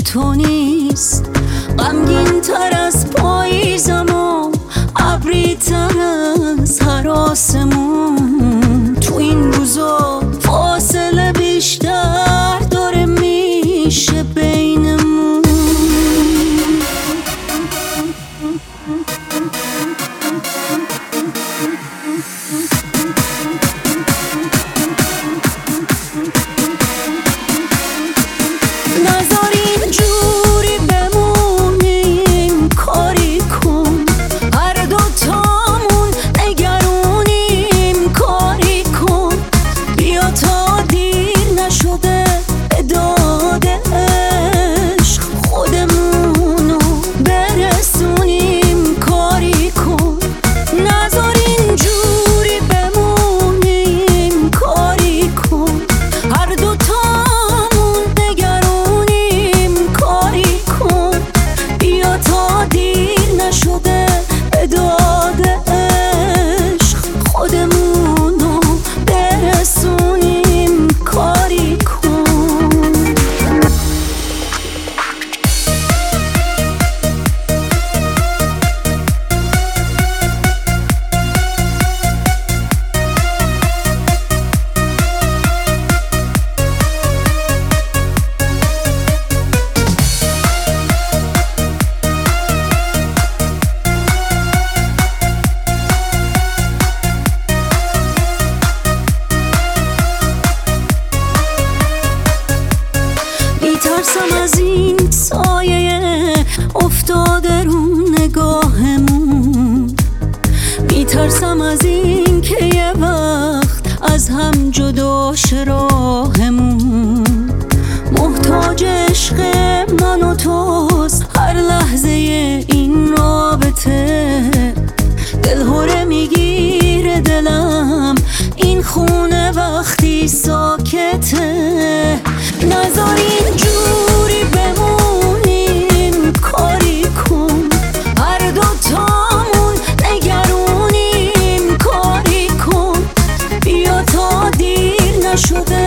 تو نیست. غمگین تر از پاییزم و ابری تر از هر آسمون. تو این روزا فاصله بیشتر داره میشه بینمون. نذار اینجوری بمونیم، کاری کن هر دوتامون نگرونیم. کاری کن بیا تا دیر نشده داد عشق خودمونو برسونیم. کاری کن نذار اینجوری بمونیم، کاری کن هر دوتامون نگرونیم. کاری کن بیا تا دیر نشده داد عشق خودمونو برسونیم. کاری کن میترسم از این سایه افتاده رو نگاهمون. میترسم از این که یه وقت از هم جدا شه راهمون. محتاج عشق من و توست هر لحظه این رابطه. دلهوره میگیره دلم این خونه وقتی ساکته. نذار اینجوری بمونیم، کاری کن هر دوتامون نگرونیم. کاری کن بیا تا دیر نشده